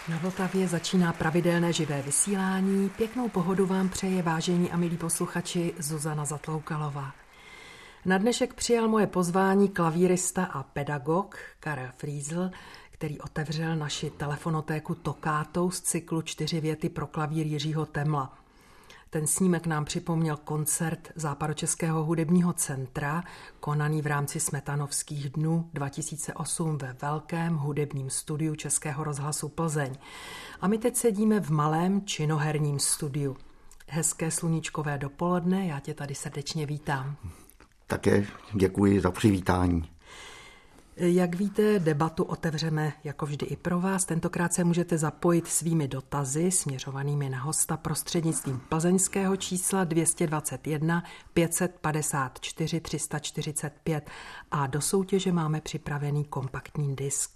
Na Vltavě začíná pravidelné živé vysílání. Pěknou pohodu vám přeje, vážení a milí posluchači, Zuzana Zatloukalová. Na dnešek přijal moje pozvání klavírista a pedagog Karel Frýzl, který otevřel naši telefonotéku tokátou z cyklu 4 věty pro klavír Jiřího Temla. Ten snímek nám připomněl koncert Západočeského hudebního centra, konaný v rámci Smetanovských dnů 2008 ve velkém hudebním studiu Českého rozhlasu Plzeň. A my teď sedíme v malém činoherním studiu. Hezké sluníčkové dopoledne, já tě tady srdečně vítám. Také děkuji za přivítání. Jak víte, debatu otevřeme jako vždy i pro vás. Tentokrát se můžete zapojit svými dotazy směřovanými na hosta prostřednictvím plzeňského čísla 221 554 345 a do soutěže máme připravený kompaktní disk.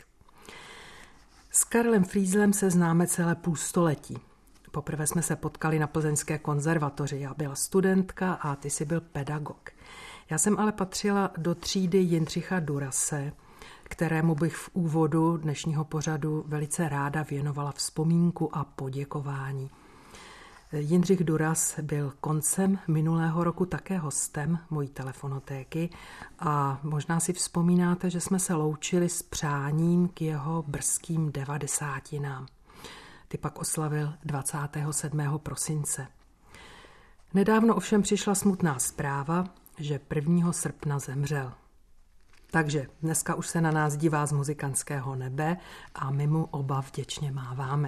S Karlem Frýzlem se známe celé půlstoletí. Poprvé jsme se potkali na Plzeňské konzervatoři. Já byla studentka a ty jsi byl pedagog. Já jsem ale patřila do třídy Jindřicha Durase, kterému bych v úvodu dnešního pořadu velice ráda věnovala vzpomínku a poděkování. Jindřich Duras byl koncem minulého roku také hostem mojí telefonotéky a možná si vzpomínáte, že jsme se loučili s přáním k jeho brzkým 90. Ty pak oslavil 27. prosince. Nedávno ovšem přišla smutná zpráva, že 1. srpna zemřel. Takže dneska už se na nás dívá z muzikantského nebe a my mu oba vděčně máváme.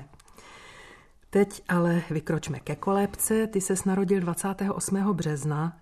Teď ale vykročme ke kolébce. Ty ses narodil 28. března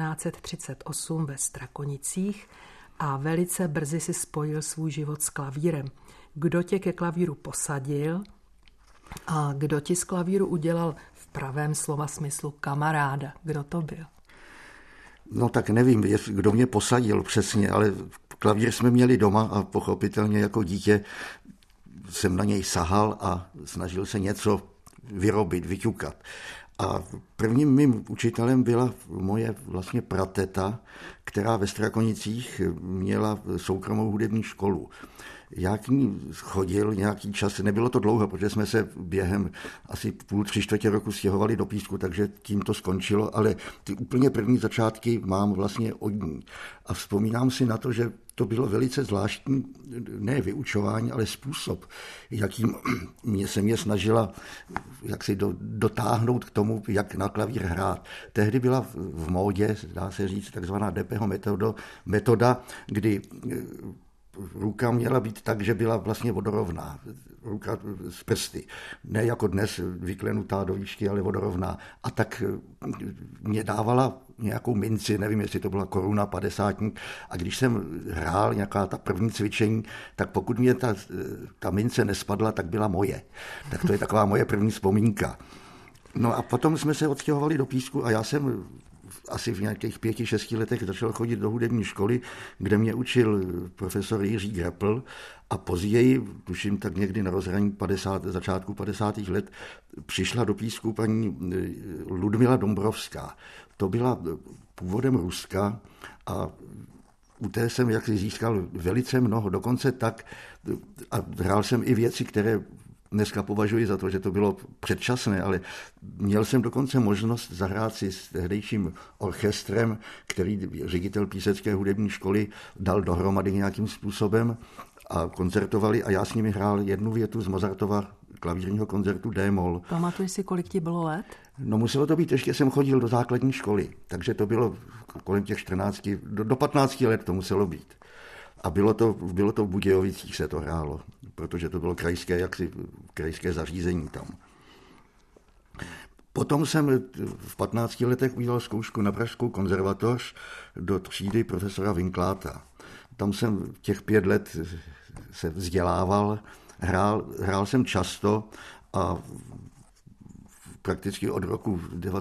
1938 ve Strakonicích a velice brzy si spojil svůj život s klavírem. Kdo tě ke klavíru posadil a kdo ti z klavíru udělal v pravém slova smyslu kamaráda? Kdo to byl? No tak nevím, kdo mě posadil přesně, ale klavír jsme měli doma a pochopitelně jako dítě jsem na něj sahal a snažil se něco vyrobit, vyťukat. A prvním mým učitelem byla moje vlastně prateta, která ve Strakonicích měla soukromou hudební školu. Já k ní chodil nějaký čas, nebylo to dlouho, protože jsme se během asi 3/4 roku stěhovali do Písku, takže tím to skončilo, ale ty úplně první začátky mám vlastně od ní. A vzpomínám si na to, že to bylo velice zvláštní, ne vyučování, ale způsob, jakým se mě snažila jak si dotáhnout k tomu, jak na klavír hrát. Tehdy byla v módě, dá se říct, takzvaná Depeho metoda, kdy ruka měla být tak, že byla vlastně vodorovná. Ruka z prsty. Ne jako dnes vyklenutá do výšky, ale vodorovná. A tak mě dávala nějakou minci, nevím, jestli to byla koruna, 50. A když jsem hrál nějaká ta první cvičení, tak pokud mě ta mince nespadla, tak byla moje. Tak to je taková moje první vzpomínka. No a potom jsme se odstěhovali do Písku a já jsem asi v nějakých 5-6 letech začal chodit do hudební školy, kde mě učil profesor Jiří Grepl a později, tuším tak někdy na rozhraní začátku 50. let, přišla do Písku paní Ludmila Dombrovská. To byla původem Ruska a u té jsem jaksi získal velice mnoho, dokonce tak, a hrál jsem i věci, které dneska považuji za to, že to bylo předčasné, ale měl jsem dokonce možnost zahrát si s tehdejším orchestrem, který ředitel Písecké hudební školy dal dohromady nějakým způsobem a koncertovali a já s nimi hrál jednu větu z Mozartova klavírního koncertu D-moll. Pamatuješ si, kolik ti bylo let? No muselo to být, ještě jsem chodil do základní školy, takže to bylo kolem těch 14, do 15 let to muselo být. A bylo to v Budějovicích se to hrálo, protože to bylo krajské zařízení tam. Potom jsem v 15 letech udělal zkoušku na Pražskou konzervatoř do třídy profesora Winkláta. Tam jsem těch 5 let se vzdělával, hrál jsem často a prakticky od roku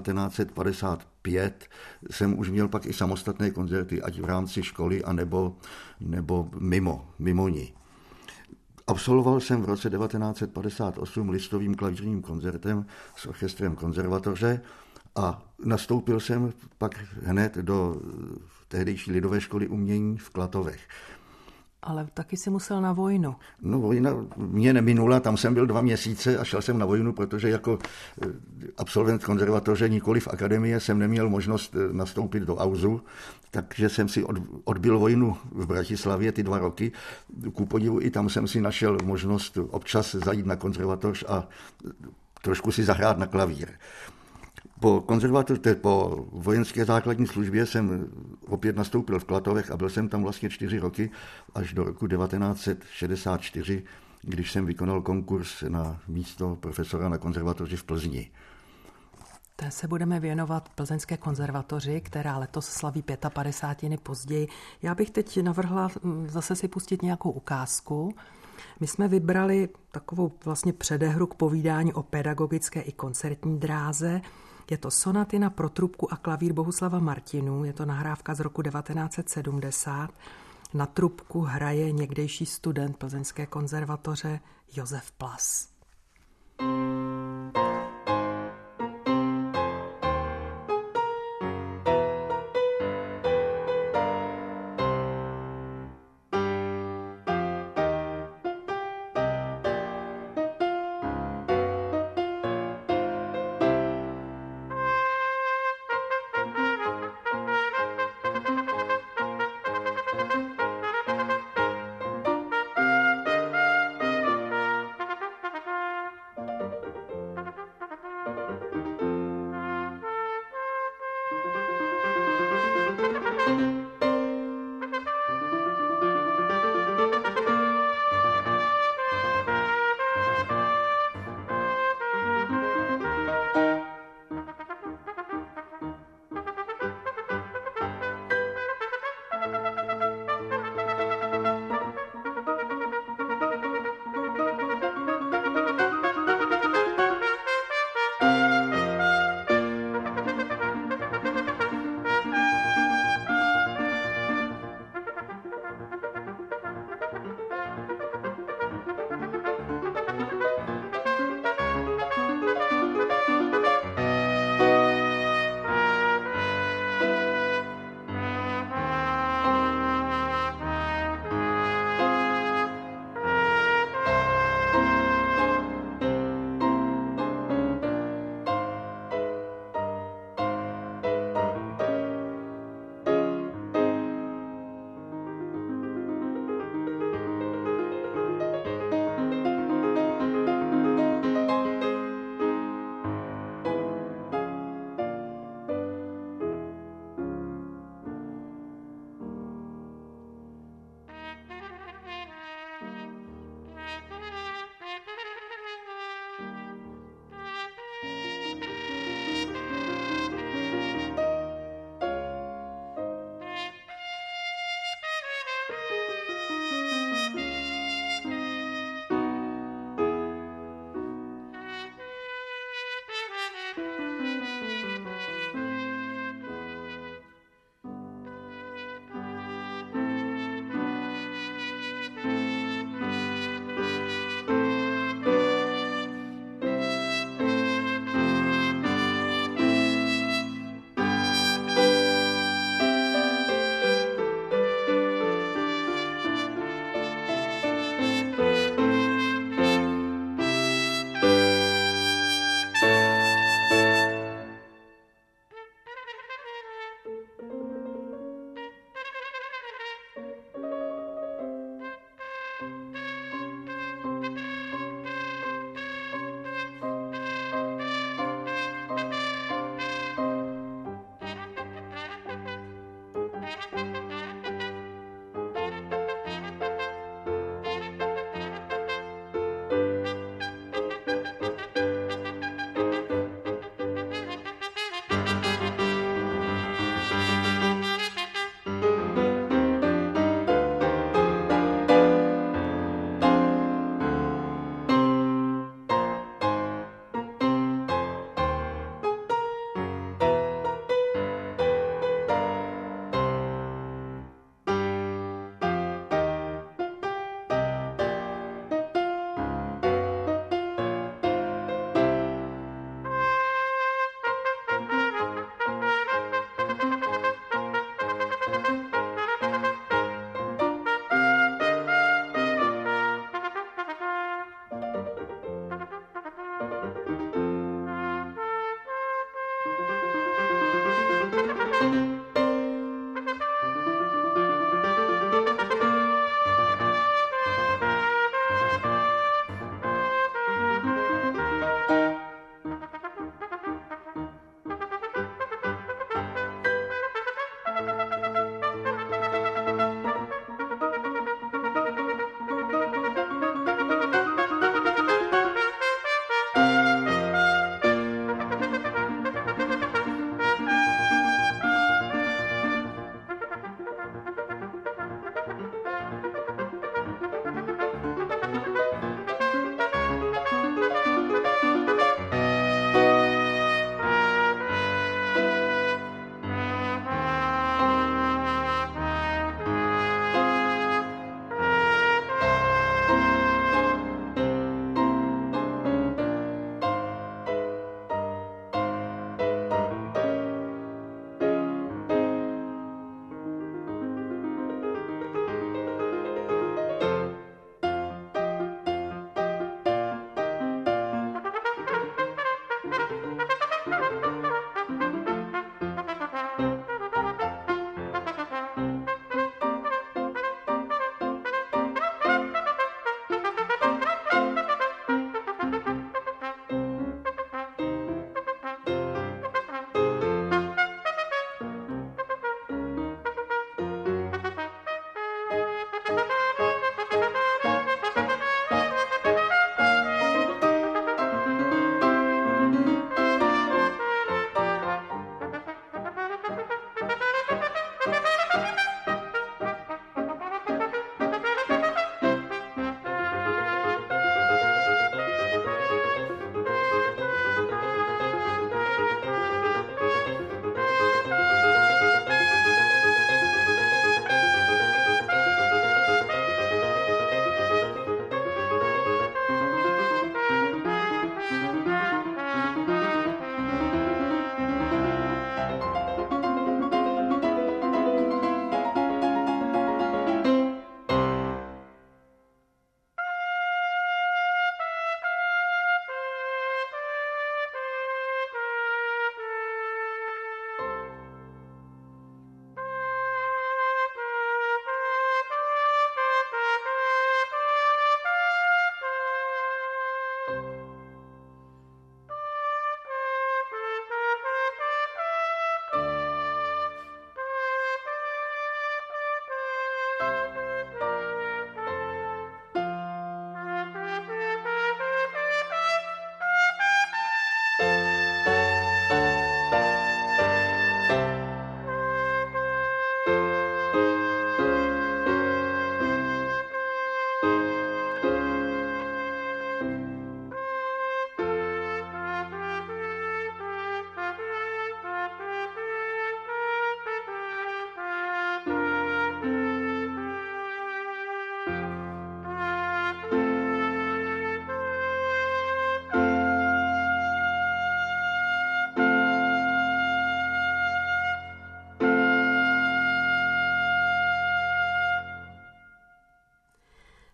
1955 jsem už měl pak i samostatné koncerty, ať v rámci školy, anebo mimo ní. Absolvoval jsem v roce 1958 listovým klavírním koncertem s orchestrem konzervatoře a nastoupil jsem pak hned do tehdejší lidové školy umění v Klatovech. Ale taky si musel na vojnu. No vojna mě neminula, tam jsem byl 2 měsíce a šel jsem na vojnu, protože jako absolvent konzervatoře, nikoli v akademie, jsem neměl možnost nastoupit do AUZu, takže jsem si odbyl vojnu v Bratislavě ty 2 roky. Ku podivu i tam jsem si našel možnost občas zajít na konzervatoř a trošku si zahrát na klavír. Po vojenské základní službě jsem opět nastoupil v Klatovech a byl jsem tam vlastně 4 roky až do roku 1964, když jsem vykonal konkurs na místo profesora na konzervatoři v Plzni. Té se budeme věnovat Plzeňské konzervatoři, která letos slaví 55 později. Já bych teď navrhla zase si pustit nějakou ukázku. My jsme vybrali takovou vlastně předehru k povídání o pedagogické i koncertní dráze. Je to sonatina pro trubku a klavír Bohuslava Martinů, je to nahrávka z roku 1970. Na trubku hraje někdejší student Plzeňské konzervatoře Josef Plas.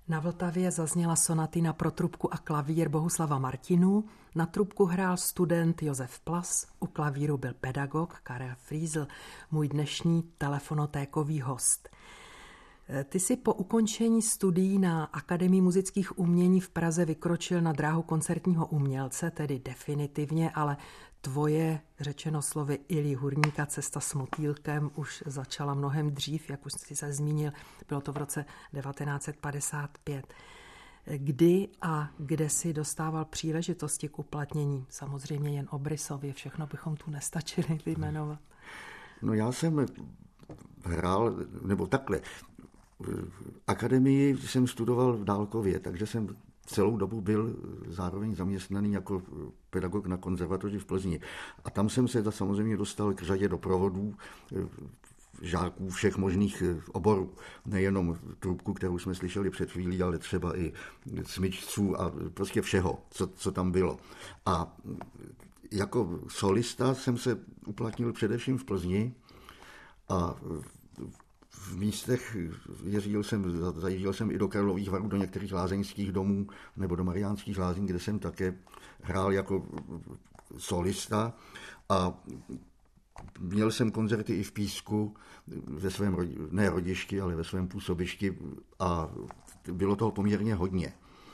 Na Vltavě zazněla sonatina pro trubku a klavír Bohuslava Martinů, na trubku hrál student Josef Plas, u klavíru byl pedagog Karel Frýzl, můj dnešní telefonotékový host. Ty si po ukončení studií na Akademii muzických umění v Praze vykročil na dráhu koncertního umělce, tedy definitivně, ale tvoje, řečeno slovy Ilji Hurníka, cesta s motýlkem už začala mnohem dřív, jak už jsi se zmínil, bylo to v roce 1955. Kdy a kde si dostával příležitosti k uplatnění? Samozřejmě jen obrysově, všechno bychom tu nestačili vyjmenovat. No já jsem hrál, nebo takhle, akademii jsem studoval v Dálkově, takže jsem celou dobu byl zároveň zaměstnaný jako pedagog na konzervatoři v Plzni. A tam jsem se samozřejmě dostal k řadě doprovodů žáků všech možných oborů. Nejenom trubku, kterou jsme slyšeli před chvílí, ale třeba i smyčců a prostě všeho, co tam bylo. A jako solista jsem se uplatnil především v Plzni a v místech zajížděl jsem i do Karlových Varů, do některých lázeňských domů nebo do Mariánských lázní, kde jsem také hrál jako solista a měl jsem koncerty i v Písku ve svém, ne rodišti, ale ve svém působišti a bylo toho poměrně hodně.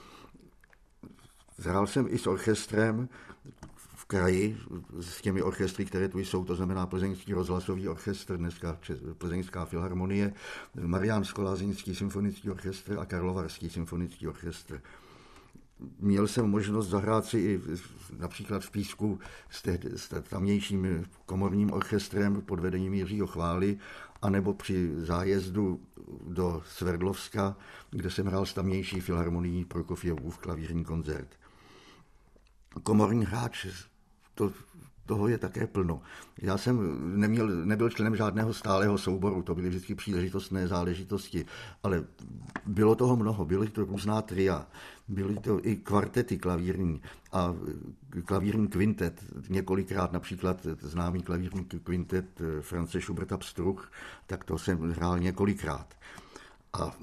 Hrál jsem i s orchestrem v kraji, s těmi orchestry, které tu jsou, to znamená Plzeňský rozhlasový orchestr, dneska Plzeňská filharmonie, Mariánsko-lázeňský symfonický orchestr a Karlovarský symfonický orchestr. Měl jsem možnost zahrát si i například v Písku s tamnějším komorním orchestrem pod vedením Jiřího Chvály, anebo při zájezdu do Sverdlovska, kde jsem hrál s tamnější filharmonií Prokofjevův klavírní koncert. Komorní hráč, toho je také plno. Já jsem nebyl členem žádného stálého souboru, to byly vždycky příležitostné záležitosti, ale bylo toho mnoho, byly to různá tria, byly to i kvartety klavírní a klavírní kvintet, několikrát například známý klavírní kvintet France Schuberta Pstruch, tak to jsem hrál několikrát. A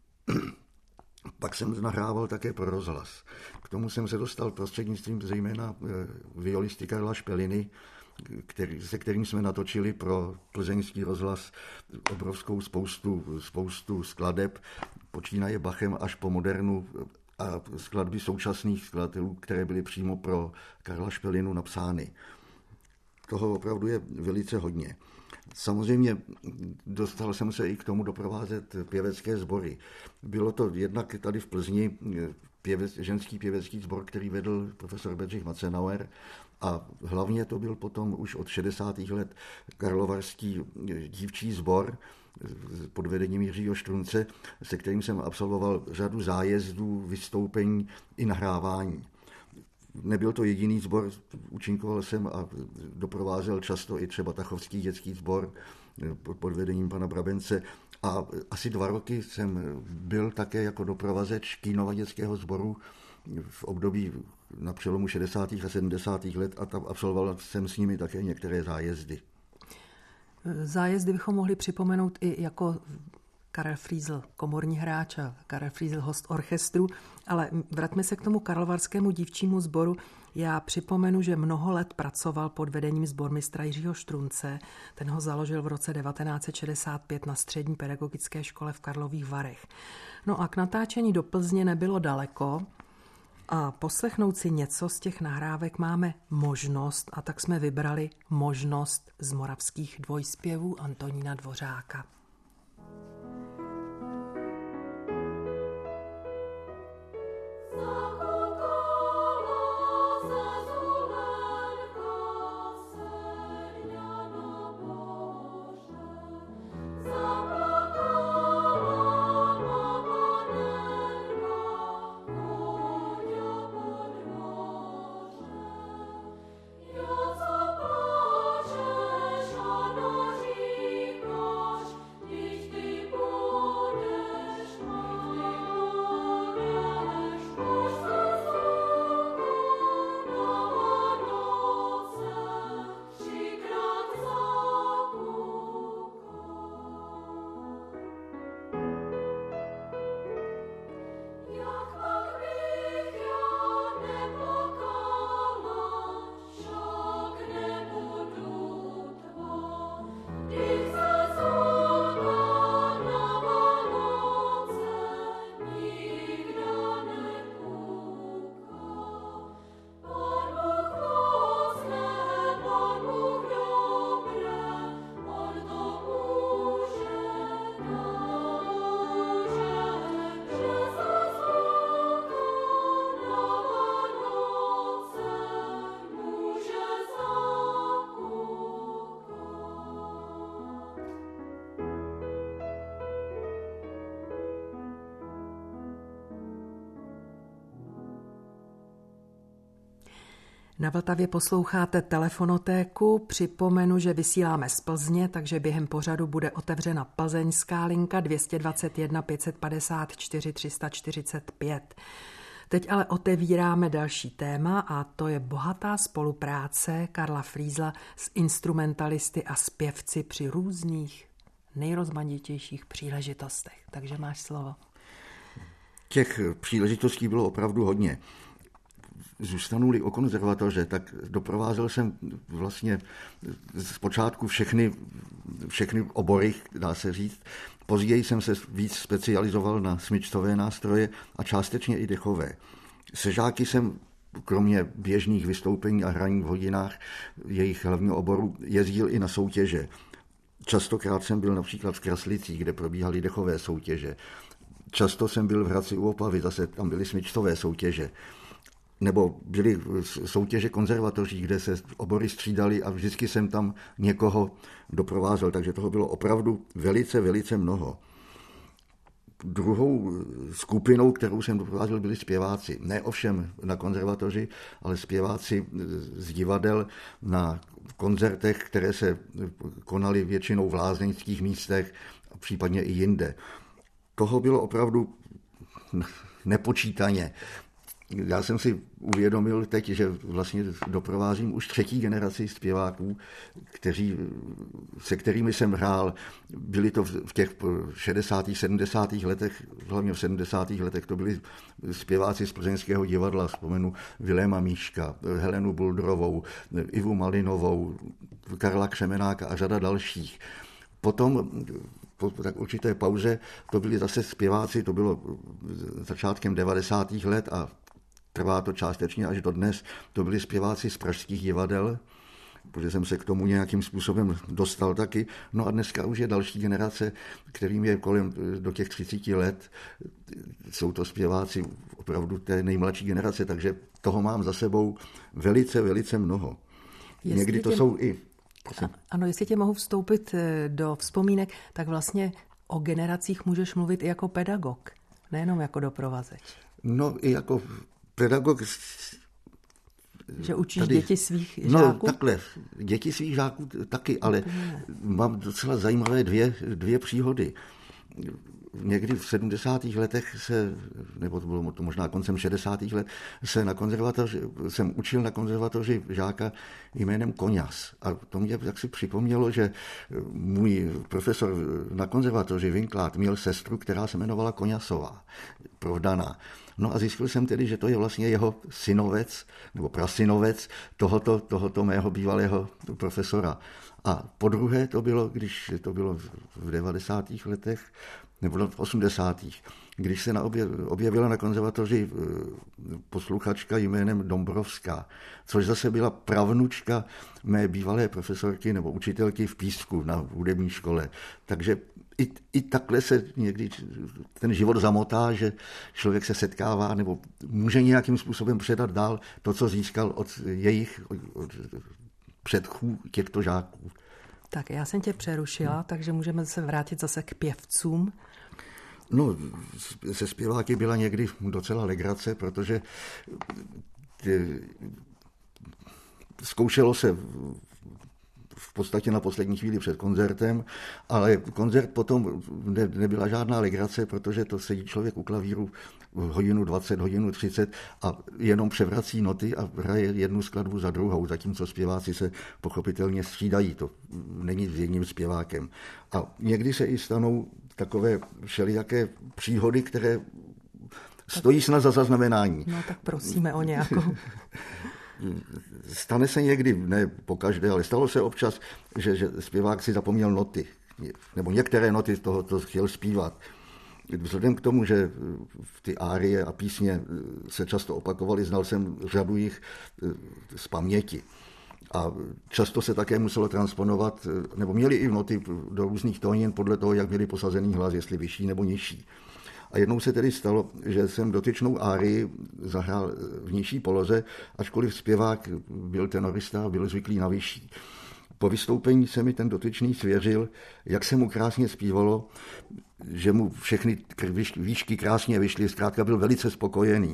pak jsem nahrával také pro rozhlas. K tomu jsem se dostal prostřednictvím zejména violisty Karla Špeliny, se kterým jsme natočili pro plzeňský rozhlas obrovskou spoustu skladeb, počínaje Bachem až po modernu a skladby současných skladatelů, které byly přímo pro Karla Špelinu napsány. Toho opravdu je velice hodně. Samozřejmě dostal jsem se i k tomu doprovázet pěvecké sbory. Bylo to jednak tady v Plzni ženský pěvecký sbor, který vedl profesor Bedřich Macenauer a hlavně to byl potom už od 60. let karlovarský dívčí sbor pod vedením Jiřího Štrunce, se kterým jsem absolvoval řadu zájezdů, vystoupení i nahrávání. Nebyl to jediný sbor, účinkoval jsem a doprovázel často i třeba Tachovský dětský sbor pod vedením pana Brabence a asi 2 roky jsem byl také jako doprovazeč Kínova dětského sboru v období na přelomu 60. a 70. let a tam absolvoval jsem s nimi také některé zájezdy. Zájezdy bychom mohli připomenout i jako Karel Frýzl, komorní hráč a Karel Frýzl, host orchestru, ale vraťme se k tomu karlovarskému dívčímu sboru. Já připomenu, že mnoho let pracoval pod vedením sbormistra Jiřího Štrunce. Ten ho založil v roce 1965 na střední pedagogické škole v Karlových Varech. No a k natáčení do Plzně nebylo daleko a poslechnout si něco z těch nahrávek máme možnost a tak jsme vybrali možnost z moravských dvojspěvů Antonína Dvořáka. Na Vltavě posloucháte Telefonotéku. Připomenu, že vysíláme z Plzně, takže během pořadu bude otevřena plzeňská linka 221 554 345. Teď ale otevíráme další téma a to je bohatá spolupráce Karla Frýsla s instrumentalisty a zpěvci při různých nejrozmanitějších příležitostech. Takže máš slovo. Těch příležitostí bylo opravdu hodně. Zůstanu-li o konzervatoře, tak doprovázel jsem vlastně zpočátku všechny obory, dá se říct. Později jsem se víc specializoval na smyčcové nástroje a částečně i dechové. Se žáky jsem kromě běžných vystoupení a hraní v hodinách jejich hlavního oboru jezdil i na soutěže. Častokrát jsem byl například v Kraslicích, kde probíhaly dechové soutěže. Často jsem byl v Hradci u Opavy, zase tam byly smyčcové soutěže. Nebo byly soutěže konzervatoří, kde se obory střídaly a vždycky jsem tam někoho doprovázel, takže toho bylo opravdu velice, velice mnoho. Druhou skupinou, kterou jsem doprovázel, byli zpěváci. Ne ovšem na konzervatoři, ale zpěváci z divadel na koncertech, které se konaly většinou v lázeňských místech, případně i jinde. Toho bylo opravdu nepočítaně. Já jsem si uvědomil teď, že vlastně doprovázím už třetí generaci zpěváků, se kterými jsem hrál. Byli to v těch 60. 70. letech, hlavně v 70. letech, to byli zpěváci z plzeňského divadla, vzpomenu Viléma Míška, Helenu Buldrovou, Ivu Malinovou, Karla Křemenáka a řada dalších. Potom po tak určité pauze to byli zase zpěváci, to bylo začátkem 90. let a trvá to částečně až dodnes. To byli zpěváci z pražských divadel, protože jsem se k tomu nějakým způsobem dostal taky. No a dneska už je další generace, kterým je kolem do těch 30 let. Jsou to zpěváci opravdu té nejmladší generace, takže toho mám za sebou velice, velice mnoho. Někdy to jsou i... Ano, jestli tě mohu vstoupit do vzpomínek, tak vlastně o generacích můžeš mluvit i jako pedagog, nejenom jako doprovazeč. No i jako pedagog. Že učíš děti svých žáků? No takhle, děti svých žáků taky, ale mám docela zajímavé dvě příhody. Někdy v 70. letech nebo to bylo to možná koncem 60. let, jsem učil na konzervatoři žáka jménem Koňas. A to mě tak si připomnělo, že můj profesor na konzervatoři Vinklát měl sestru, která se jmenovala Koňasová, provdaná. No a zjistil jsem tedy, že to je vlastně jeho synovec, nebo prasynovec tohoto mého bývalého profesora. A podruhé to bylo, když to bylo v 90. letech, nebo v 80. když se objevila na konzervatoři posluchačka jménem Dombrovská, což zase byla pravnučka mé bývalé profesorky nebo učitelky v Písku na hudební škole. Takže i takhle se někdy ten život zamotá, že člověk se setkává nebo může nějakým způsobem předat dál to, co získal od jejich předchů těchto žáků. Tak já jsem tě přerušila, takže můžeme se vrátit zase k pěvcům. No, se zpěváky byla někdy docela legrace, protože zkoušelo se v podstatě na poslední chvíli před koncertem, ale koncert potom nebyla žádná legrace, protože to sedí člověk u klavíru hodinu 20, hodinu 30 a jenom převrací noty a hraje jednu skladbu za druhou, zatímco zpěváci se pochopitelně střídají. To není s jedním zpěvákem. A někdy se i stanou takové všelijaké příhody, které stojí snad za zaznamenání. No tak prosíme o nějakou. Stane se někdy, ne pokaždé, ale stalo se občas, že zpěvák si zapomněl noty, nebo některé noty z toho, co chtěl zpívat. Vzhledem k tomu, že ty árie a písně se často opakovaly, znal jsem řadu jich z paměti. A často se také muselo transponovat, nebo měli i noty do různých tónin podle toho, jak měli posazený hlas, jestli vyšší nebo nižší. A jednou se tedy stalo, že jsem dotyčnou árii zahrál v nižší poloze, ačkoliv zpěvák byl tenorista a byl zvyklý na vyšší. Po vystoupení se mi ten dotyčný svěřil, jak se mu krásně zpívalo, že mu všechny výšky krásně vyšly, zkrátka byl velice spokojený.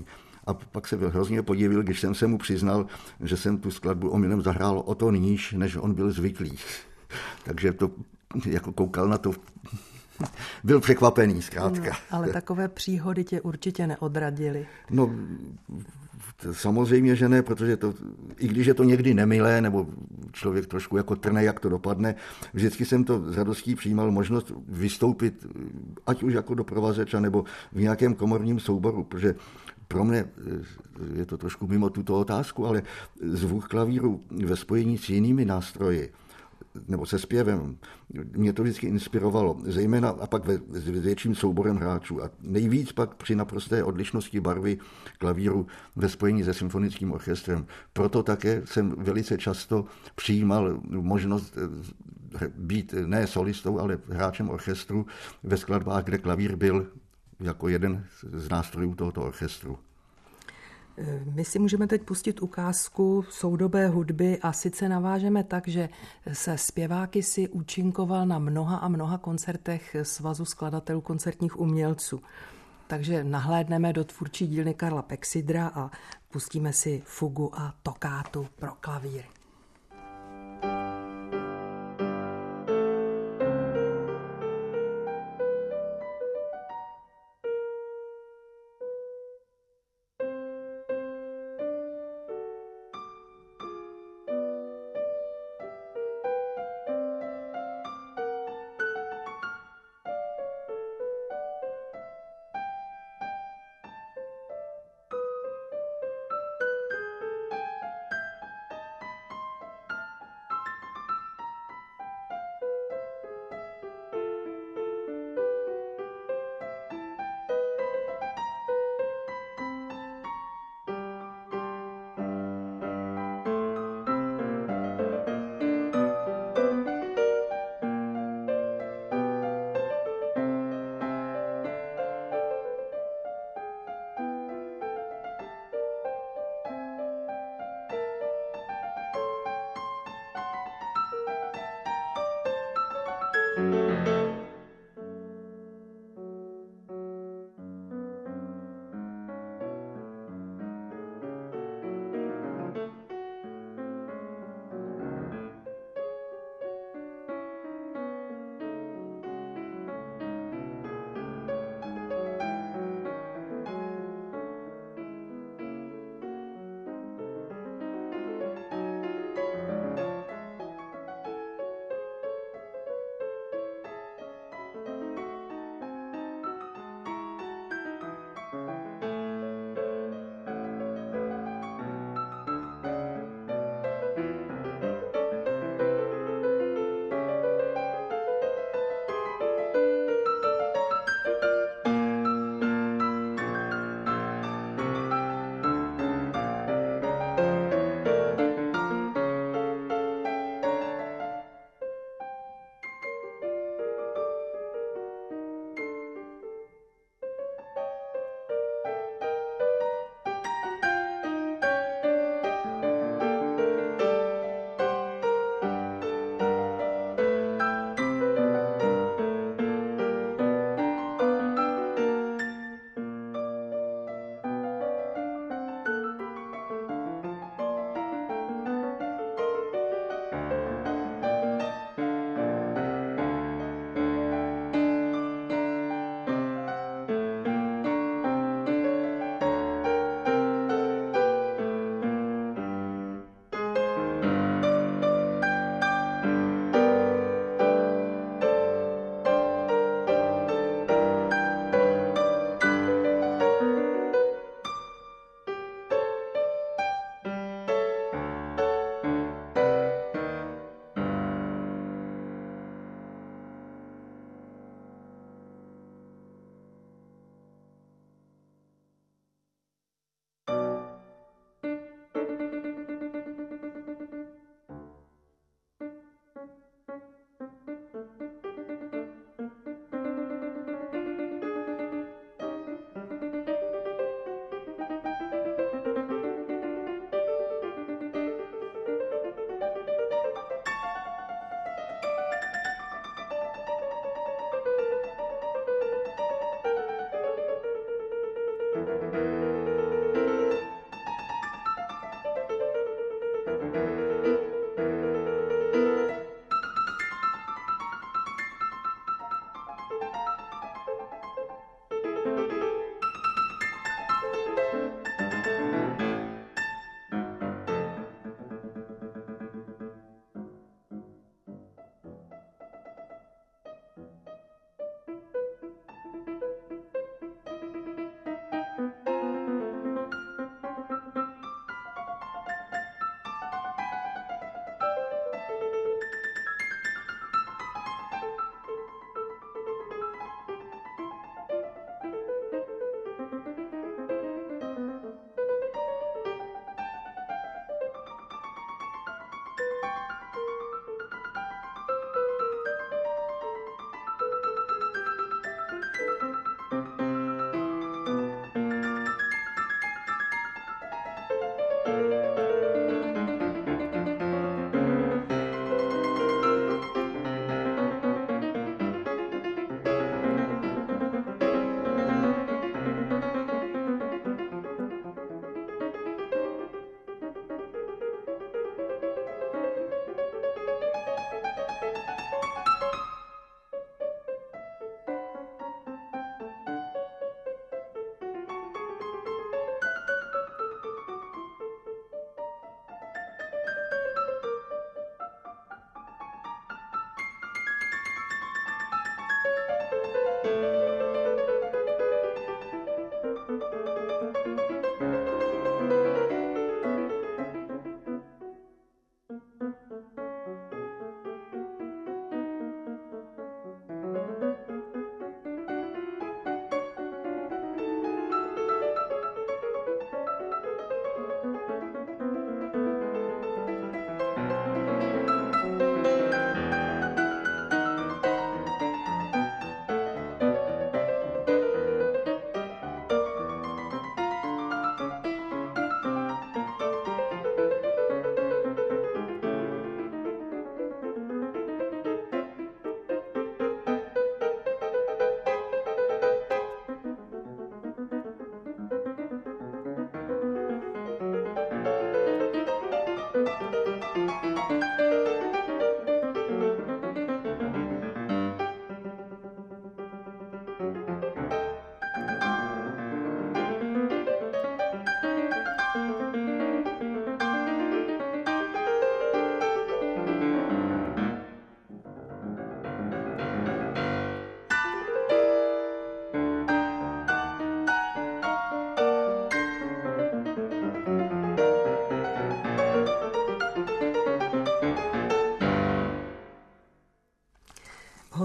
A pak se hrozně podivil, když jsem se mu přiznal, že jsem tu skladbu omylem zahrál o to níž, než on byl zvyklý. Takže to jako koukal na to, byl překvapený zkrátka. No, ale takové příhody tě určitě neodradily. No, samozřejmě, že ne, protože to, i když je to někdy nemilé, nebo člověk trošku jako trne, jak to dopadne, vždycky jsem to s radostí přijímal možnost vystoupit, ať už jako doprovazeča, nebo v nějakém komorním souboru, protože pro mě je to trošku mimo tuto otázku, ale zvuk klavíru ve spojení s jinými nástroji, nebo se zpěvem, mě to vždycky inspirovalo, zejména a pak s větším souborem hráčů. A nejvíc pak při naprosté odlišnosti barvy klavíru ve spojení se symfonickým orchestrem. Proto také jsem velice často přijímal možnost být ne solistou, ale hráčem orchestru ve skladbách, kde klavír byl jako jeden z nástrojů tohoto orchestru. My si můžeme teď pustit ukázku soudobé hudby a sice navážeme tak, že se zpěváky si účinkoval na mnoha a mnoha koncertech Svazu skladatelů koncertních umělců. Takže nahlédneme do tvůrčí dílny Karla Pexidra a pustíme si fugu a tokátu pro klavír.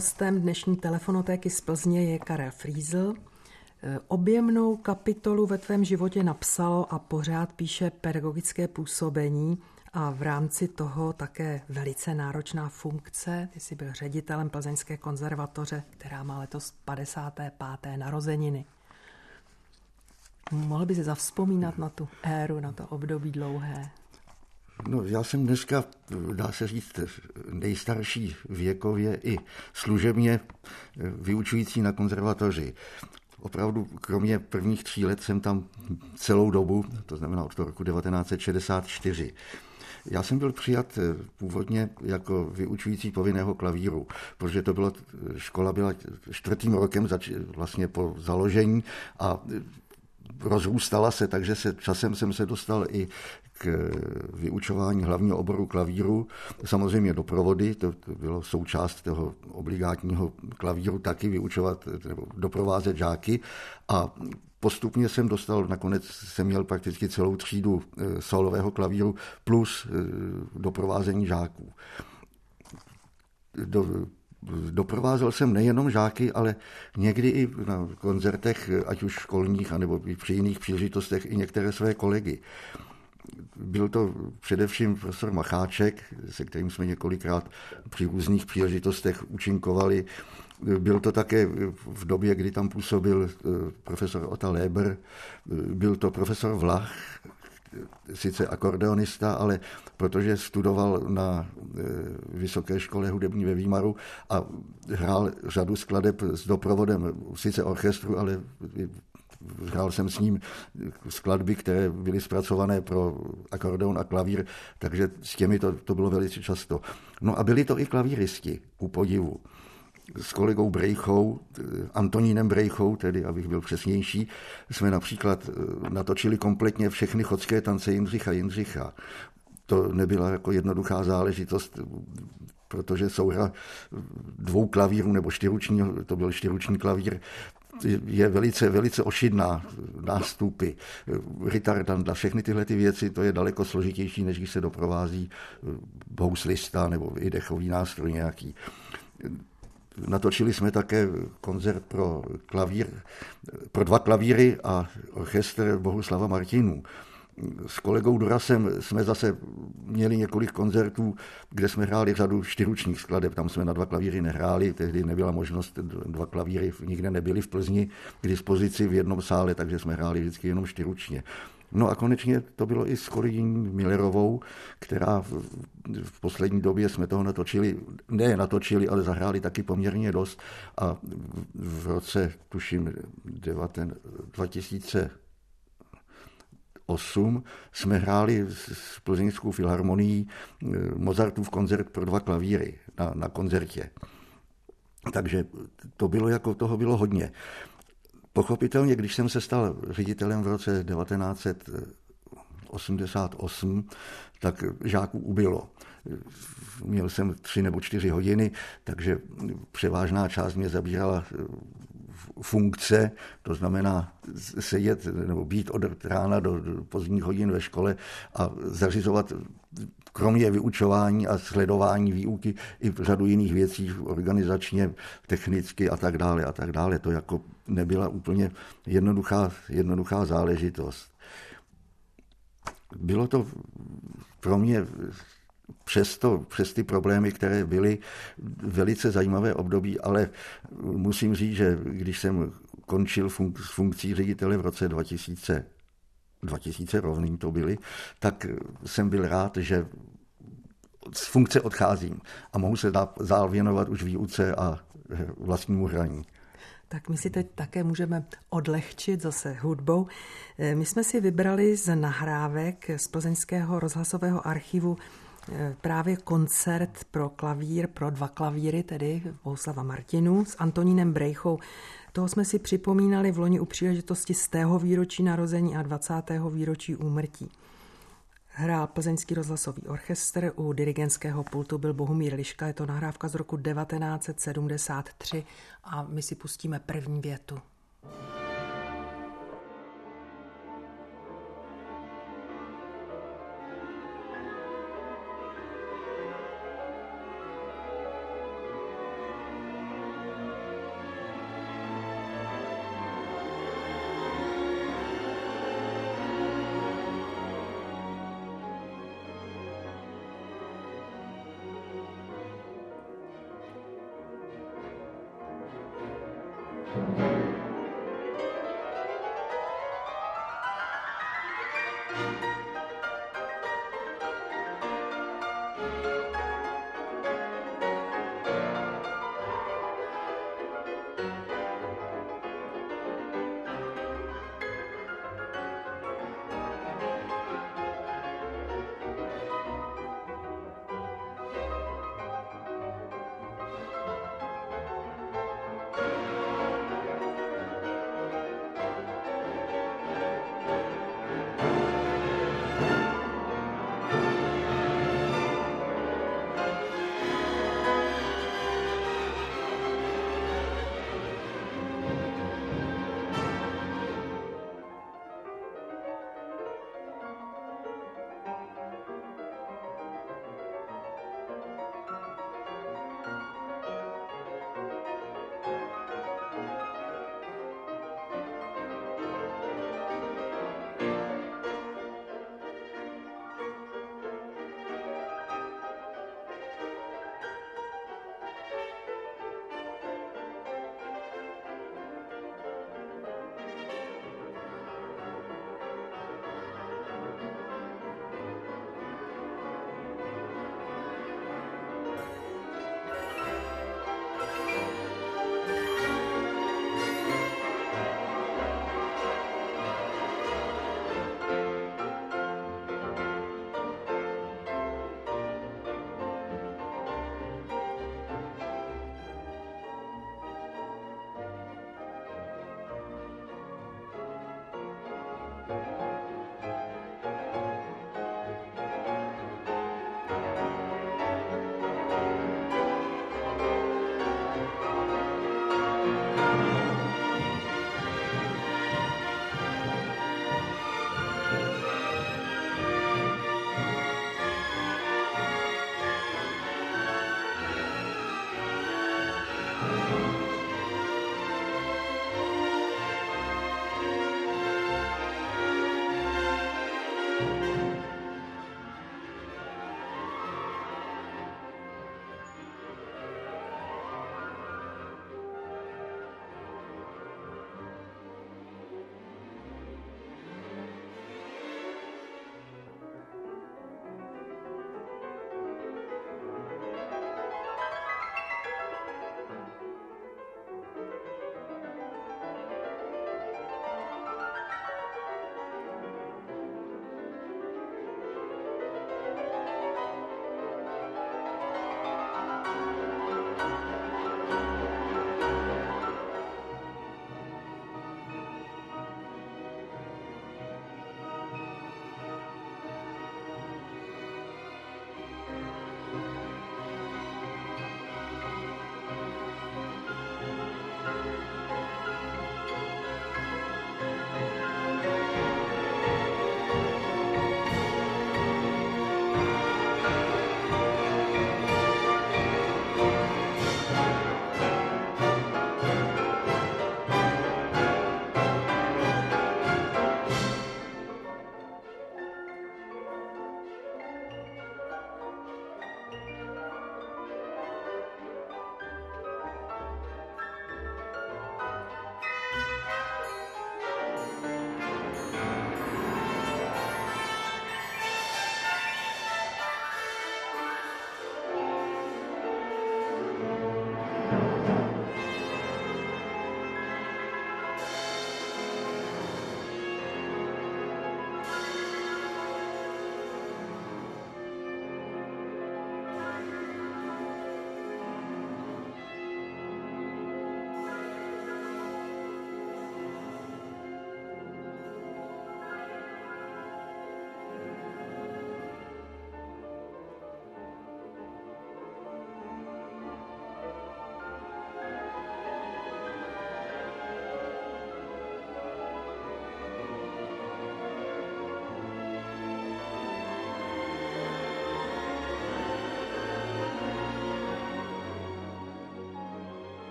hostem dnešní telefonotéky z Plzně je Karel Frýzl. Objemnou kapitolu ve tvém životě napsalo a pořád píše pedagogické působení a v rámci toho také velice náročná funkce. Ty jsi byl ředitelem Plzeňské konzervatoře, která má letos 55. narozeniny. Mohl bys zavzpomínat na tu éru, na to období dlouhé? No, já jsem dneska, dá se říct, nejstarší věkově i služebně vyučující na konzervatoři. Opravdu, kromě prvních 3 let jsem tam celou dobu, to znamená od toho roku 1964. Já jsem byl přijat původně jako vyučující povinného klavíru, protože to byla, škola byla 4. rokem vlastně po založení a rozrůstala se, takže časem jsem se dostal i k vyučování hlavního oboru klavíru, samozřejmě doprovody, to bylo součást toho obligátního klavíru taky vyučovat nebo doprovázet žáky a postupně jsem dostal, nakonec jsem měl prakticky celou třídu sólového klavíru plus doprovázení žáků. Doprovázel jsem nejenom žáky, ale někdy i na koncertech, ať už školních, anebo i při jiných příležitostech i některé své kolegy. Byl to především profesor Macháček, se kterým jsme několikrát při různých příležitostech účinkovali. Byl to také v době, kdy tam působil profesor Ota Léber, byl to profesor Vlach, sice akordeonista, ale protože studoval na Vysoké škole hudební ve Výmaru a hrál řadu skladeb s doprovodem sice orchestru, ale hrál jsem s ním skladby, které byly zpracované pro akordeon a klavír, takže s těmi to bylo velice často. No a byli to i klavíristi, ku podivu. S kolegou Brejchou, Antonínem Brejchou, tedy abych byl přesnější, jsme například natočili kompletně všechny chodské tance Jindřicha. To nebyla jako jednoduchá záležitost, protože souhra 2 klavírů nebo 4ruční, to byl 4ruční klavír, je velice, velice ošidná, nástupy, ritardanda, všechny tyhle ty věci, to je daleko složitější, než když se doprovází houslista nebo i dechový nástroj nějaký. Natočili jsme také koncert pro 2 klavíry a orchestr Bohuslava Martinů. S kolegou Durasem jsme zase měli několik koncertů, kde jsme hráli řadu 4ručních skladeb, tam jsme na 2 klavíry nehráli, tehdy nebyla možnost, 2 klavíry nikde nebyly v Plzni k dispozici v jednom sále, takže jsme hráli vždycky jenom 4ručně. No a konečně to bylo i s Kolegyní Millerovou, která v poslední době jsme toho natočili, ale zahráli taky poměrně dost a v roce, tuším, 2008 jsme hráli s Plzeňskou filharmonií Mozartův koncert pro 2 klavíry na koncertě. Takže toho bylo hodně. Pochopitelně, když jsem se stal ředitelem v roce 1988, tak žáků ubylo. Měl jsem 3 nebo 4 hodiny, takže převážná část mě zabírala funkce, to znamená sedět nebo být od rána do pozdních hodin ve škole a zařizovat kromě vyučování a sledování výuky i řadu jiných věcí organizačně, technicky a tak dále. To jako nebyla úplně jednoduchá záležitost. Bylo to pro mě přes ty problémy, které byly, velice zajímavé období, ale musím říct, že když jsem končil s funkcí ředitele v roce 2000 rovný to byly, tak jsem byl rád, že z funkce odcházím a mohu se dál věnovat už výuce a vlastnímu hraní. Tak my si teď také můžeme odlehčit zase hudbou. My jsme si vybrali z nahrávek z Plzeňského rozhlasového archivu právě koncert pro klavír, pro 2 klavíry, tedy Bohuslava Martinů s Antonínem Brejchou. Toho jsme si připomínali v loni u příležitosti 100. výročí narození a 20. výročí úmrtí. Hrál Plzeňský rozhlasový orchestr, u dirigentského pultu byl Bohumír Liška, je to nahrávka z roku 1973 a my si pustíme první větu.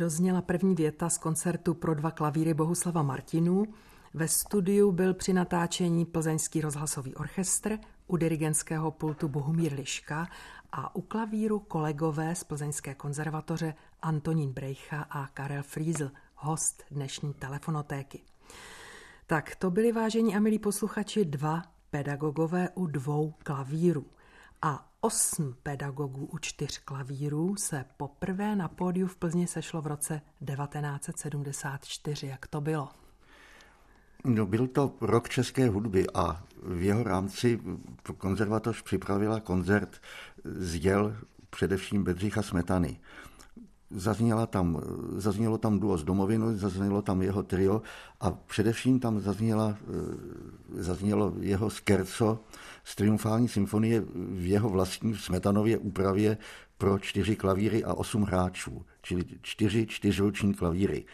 dozněla první věta z koncertu pro 2 klavíry Bohuslava Martinů. Ve studiu byl při natáčení Plzeňský rozhlasový orchestr, u dirigentského pultu Bohumír Liška a u klavíru kolegové z Plzeňské konzervatoře Antonín Brejcha a Karel Frýzl, host dnešní telefonotéky. Tak to byli, vážení a milí posluchači, 2 pedagogové u 2 klavírů. A 8 pedagogů u 4 klavírů se poprvé na pódiu v Plzni sešlo v roce 1974. Jak to bylo? No, byl to rok české hudby a v jeho rámci konzervatoř připravila koncert z děl především Bedřicha Smetany. Zaznělo tam duo z Domoviny, zaznělo tam jeho trio a především tam zaznělo jeho scherzo z Triumfální symfonie v jeho vlastní Smetanově úpravě pro 4 klavíry a 8 hráčů, čili 4 čtyřruční klavíry.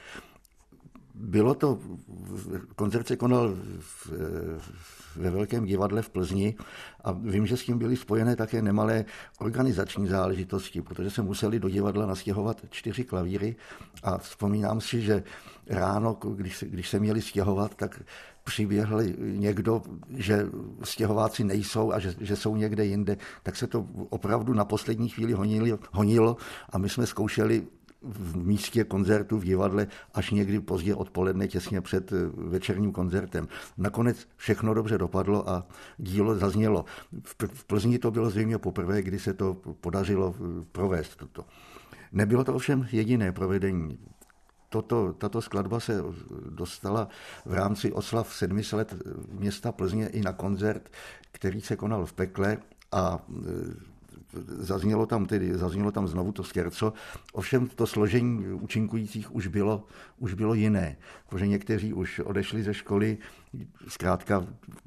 Koncert se konal ve Velkém divadle v Plzni a vím, že s tím byly spojené také nemalé organizační záležitosti, protože se museli do divadla nastěhovat 4 klavíry a vzpomínám si, že ráno, když se měli stěhovat, tak přiběhl někdo, že stěhováci nejsou a že jsou někde jinde, tak se to opravdu na poslední chvíli honilo a my jsme zkoušeli v místě koncertu v divadle až někdy pozdě odpoledne, těsně před večerním koncertem. Nakonec všechno dobře dopadlo a dílo zaznělo. V Plzni to bylo zřejmě poprvé, kdy se to podařilo provést. Toto. Nebylo to ovšem jediné provedení. Tato skladba se dostala v rámci oslav 700 let města Plzně i na koncert, který se konal v Pekle a zaznělo tam znovu to scherzo, ovšem to složení účinkujících už bylo jiné, protože někteří už odešli ze školy, zkrátka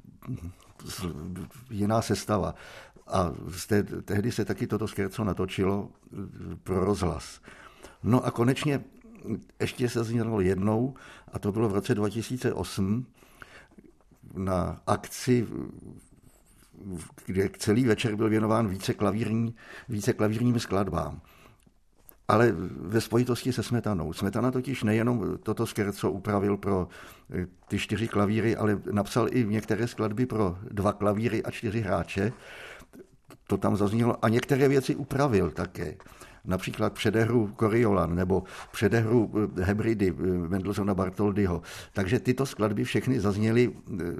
jiná sestava. A tehdy se taky toto scherzo natočilo pro rozhlas. No a konečně ještě se zaznělo jednou, a to bylo v roce 2008 na akci, kde celý večer byl věnován více klavírním skladbám. Ale ve spojitosti se Smetanou. Smetana totiž nejenom toto scherzo upravil pro ty 4 klavíry, ale napsal i některé skladby pro 2 klavíry a 4 hráče. To tam zaznělo a některé věci upravil také. Například předehru Coriolan nebo předehru Hebridy Mendelssohna Bartholdyho. Takže tyto skladby všechny zazněly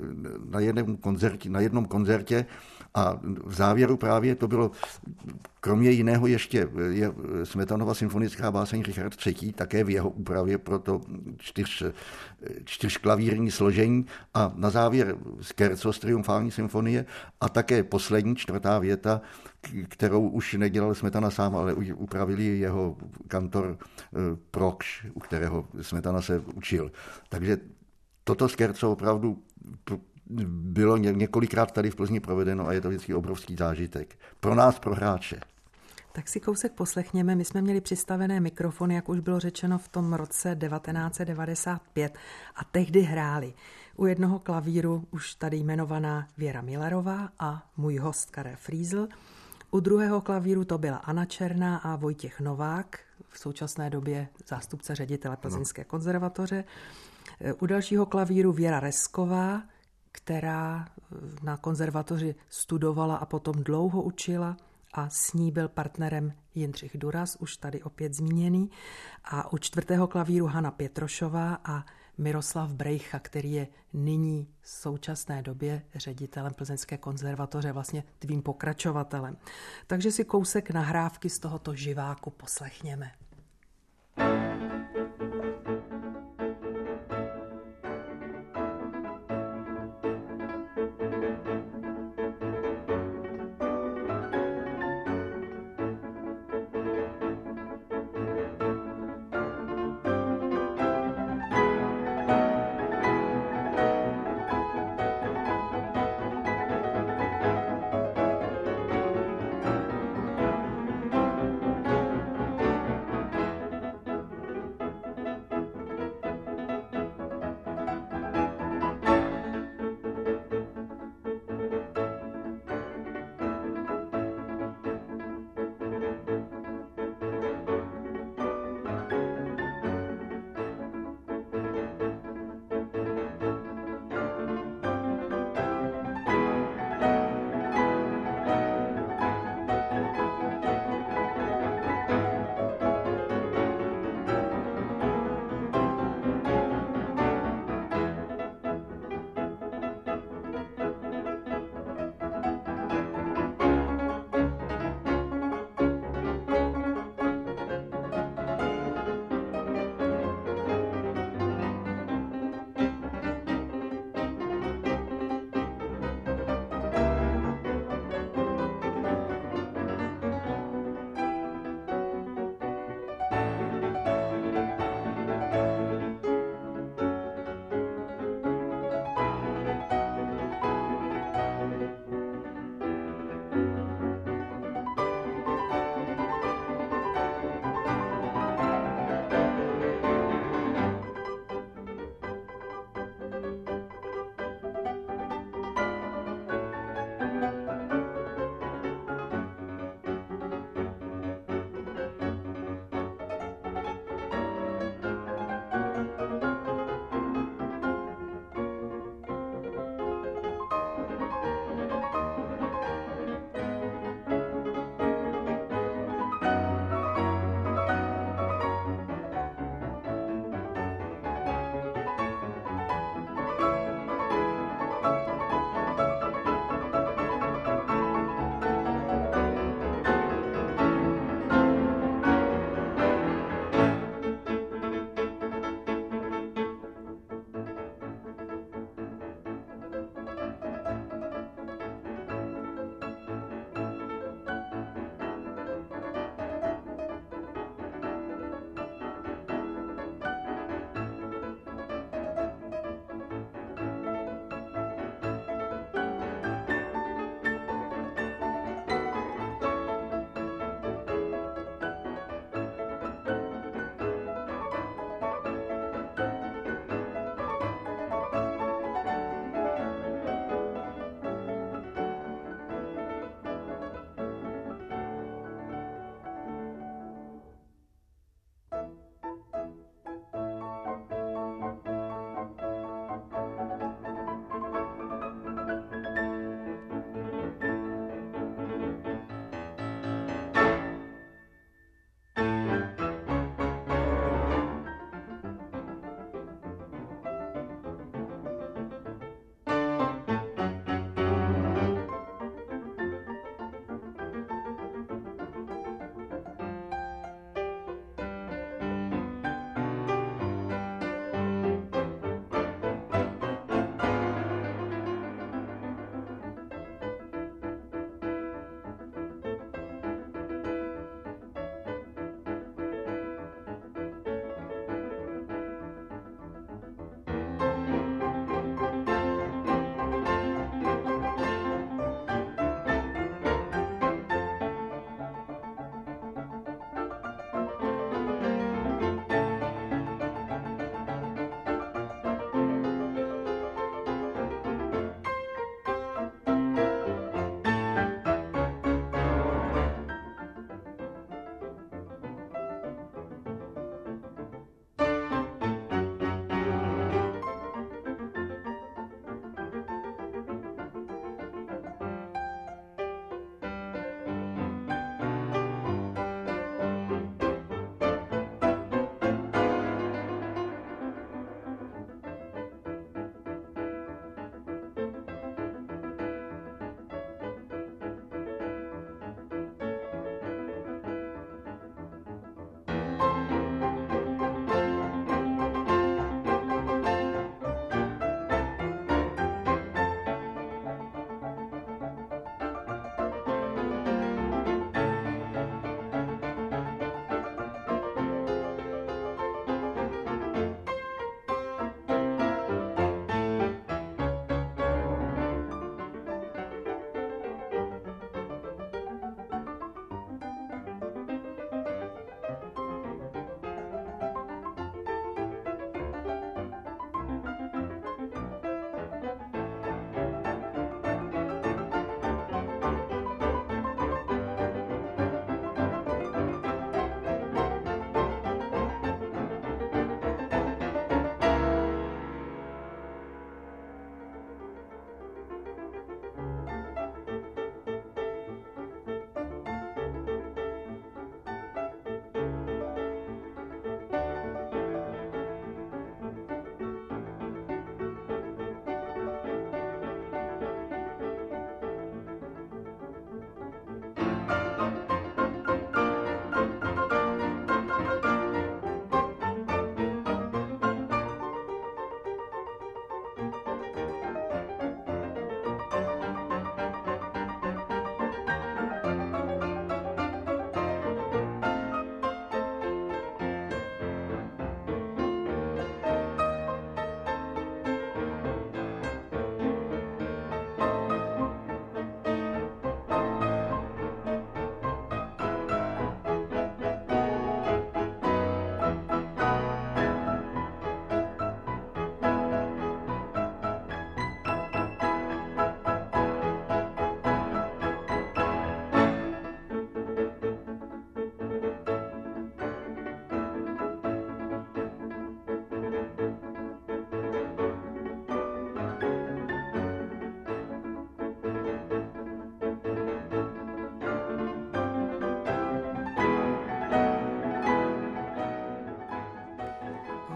na jednom koncertě a v závěru právě to bylo kromě jiného ještě Smetanova symfonická báseň Richard III, také v jeho úpravě pro to 4klavírní složení a na závěr scherzo z Triumfální symfonie a také poslední 4. věta, kterou už nedělal Smetana sám, ale upravili jeho kantor Prokš, u kterého Smetana se učil. Takže toto scherzo opravdu bylo několikrát tady v Plzni provedeno a je to vždycky obrovský zážitek. Pro nás, pro hráče. Tak si kousek poslechněme. My jsme měli přistavené mikrofony, jak už bylo řečeno, v tom roce 1995 a tehdy hráli u jednoho klavíru už tady jmenovaná Věra Millerová a můj host Karel Frýzl. U druhého klavíru to byla Anna Černá a Vojtěch Novák, v současné době zástupce ředitele Plzeňské konzervatoře. U dalšího klavíru Věra Resková, která na konzervatoři studovala a potom dlouho učila a s ní byl partnerem Jindřich Duras, už tady opět zmíněný. A u 4. klavíru Hana Pětrošová a Miroslav Brejcha, který je nyní v současné době ředitelem Plzeňské konzervatoře, vlastně tvým pokračovatelem. Takže si kousek nahrávky z tohoto živáku poslechněme.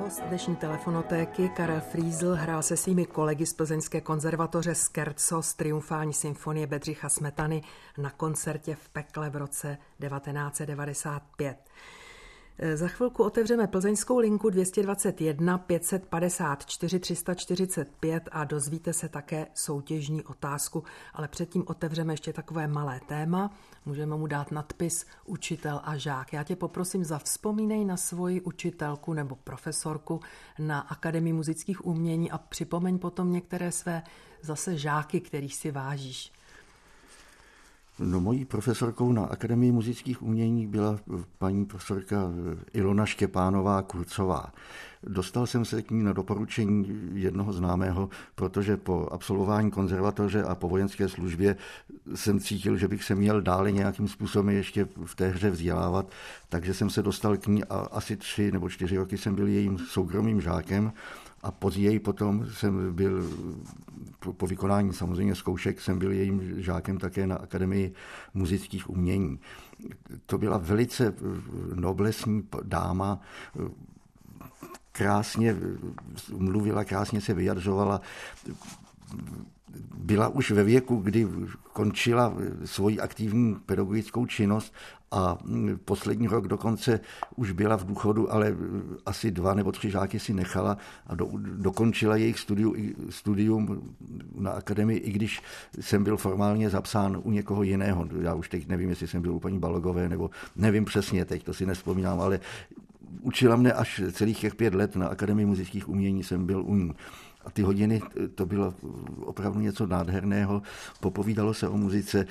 Host dnešní telefonotéky Karel Frýzl hrál se svými kolegy z Plzeňské konzervatoře Scherzo z triumfální symfonie Bedřicha Smetany na koncertě v Pekle v roce 1995. Za chvilku otevřeme plzeňskou linku 221 554 345 a dozvíte se také soutěžní otázku, ale předtím otevřeme ještě takové malé téma. Můžeme mu dát nadpis učitel a žák. Já tě poprosím, zavzpomínej na svoji učitelku nebo profesorku na Akademii muzických umění a připomeň potom některé své zase žáky, kterých si vážíš. No, mojí profesorkou na Akademii muzických umění byla paní profesorka Ilona Štěpánová Kurcová. Dostal jsem se k ní na doporučení jednoho známého, protože po absolvování konzervatoře a po vojenské službě jsem cítil, že bych se měl dále nějakým způsobem ještě v té hře vzdělávat, takže jsem se dostal k ní a asi 3 nebo 4 roky jsem byl jejím soukromým žákem. A později potom jsem byl, po vykonání samozřejmě zkoušek, jsem byl jejím žákem také na Akademii muzických umění. To byla velice noblesní dáma, krásně mluvila, krásně se vyjadřovala. Byla už ve věku, kdy končila svoji aktivní pedagogickou činnost a poslední rok dokonce už byla v důchodu, ale asi 2 nebo 3 žáky si nechala a dokončila jejich studium na akademii, i když jsem byl formálně zapsán u někoho jiného. Já už teď nevím, jestli jsem byl u paní Balogové, nebo nevím přesně teď, to si nevzpomínám, ale učila mne až celých těch 5 let na Akademii muzických umění jsem byl u ní. A ty hodiny, to bylo opravdu něco nádherného, popovídalo se o muzice.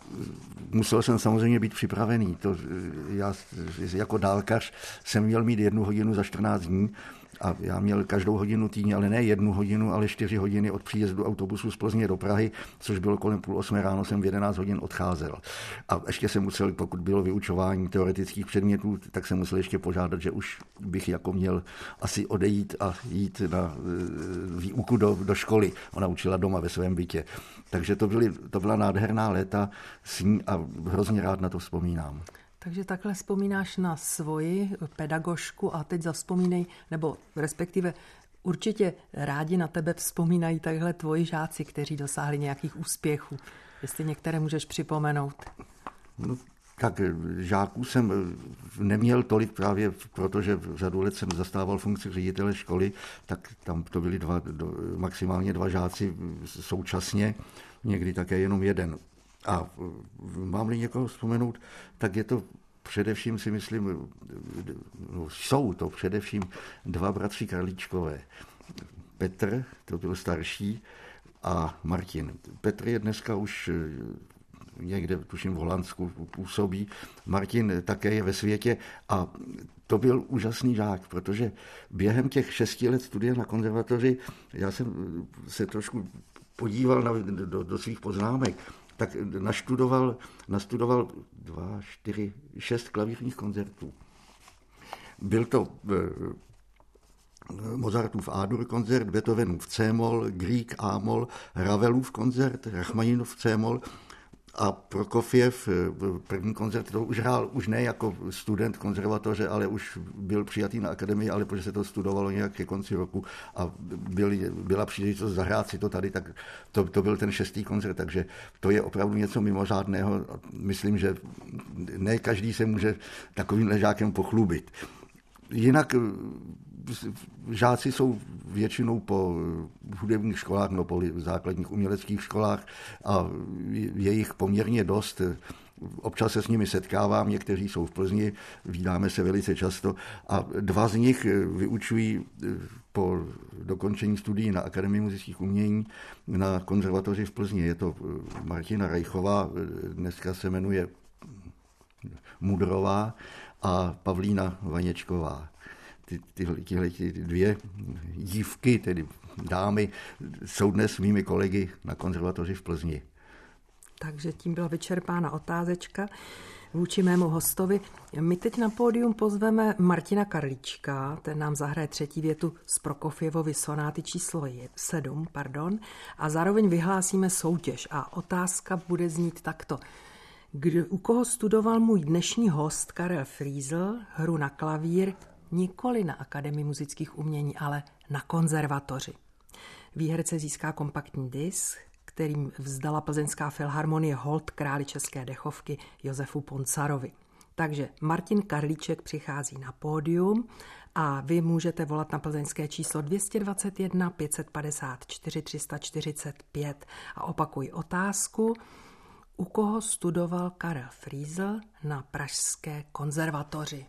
Musel jsem samozřejmě být připravený. Já jako dálkař jsem měl mít 1 hodinu za 14 dní a já měl každou hodinu týdně, ale ne 1 hodinu, ale 4 hodiny od příjezdu autobusu z Plzně do Prahy, což bylo kolem 7:30 ráno, jsem v 11 hodin odcházel. A ještě jsem musel, pokud bylo vyučování teoretických předmětů, tak jsem musel ještě požádat, že už bych jako měl asi odejít a jít na výuku do školy. Ona učila doma ve svém bytě. Takže to byla nádherná léta s ní a hrozně rád na to vzpomínám. Takže takhle vzpomínáš na svoji pedagožku a teď zavzpomínej, nebo respektive určitě rádi na tebe vzpomínají takhle tvoji žáci, kteří dosáhli nějakých úspěchů. Jestli některé můžeš připomenout. No, tak žáků jsem neměl tolik právě, protože řadu let jsem zastával funkci ředitele školy, tak tam to byli maximálně 2 žáci současně, někdy také jenom 1. A mám-li někoho vzpomenout, tak je to především, si myslím, jsou to především 2 bratři Karlíčkové. Petr, to byl starší, a Martin. Petr je dneska už někde, tuším, v Holandsku působí. Martin také je ve světě a to byl úžasný žák, protože během těch 6 let studia na konzervatoři já jsem se trošku podíval do svých poznámek, tak nastudoval 2, 4, 6 klavírních koncertů. Byl to Mozartův A-dur koncert, Beethovenův C-moll, Grieg A-moll, Ravelův koncert, Rachmaninův C-moll a Prokofjev první koncert, to už hrál, už ne jako student konzervatoře, ale už byl přijatý na akademii, ale protože se to studovalo nějak ke konci roku a byla příležitost zahrát si to tady, tak to byl ten 6. koncert, takže to je opravdu něco mimořádného. Myslím, že ne každý se může takovým žákem pochlubit. Jinak žáci jsou většinou po hudebních školách nebo po základních uměleckých školách a je jich poměrně dost. Občas se s nimi setkávám, někteří jsou v Plzni, vídáme se velice často a 2 z nich vyučují po dokončení studií na Akademii muzických umění na konzervatoři v Plzni. Je to Martina Rajchová, dneska se jmenuje Mudrová, a Pavlína Vaněčková. Tyhle 2 dívky, tedy dámy, jsou dnes mými kolegy na konzervatoři v Plzni. Takže tím byla vyčerpána otázečka vůči mému hostovi. My teď na pódium pozveme Martina Karlíčka, ten nám zahraje 3. větu z Prokofjevovy sonáty číslo 7, a zároveň vyhlásíme soutěž a otázka bude znít takto. U koho studoval můj dnešní host Karel Frýzl hru na klavír nikoli na Akademii muzických umění, ale na konzervatoři. Výherce získá kompaktní disk, kterým vzdala Plzeňská filharmonie hold králi české dechovky Josefu Poncarovi. Takže Martin Karlíček přichází na pódium a vy můžete volat na plzeňské číslo 221 554 345 a opakuj otázku, u koho studoval Karel Frýzl na Pražské konzervatoři.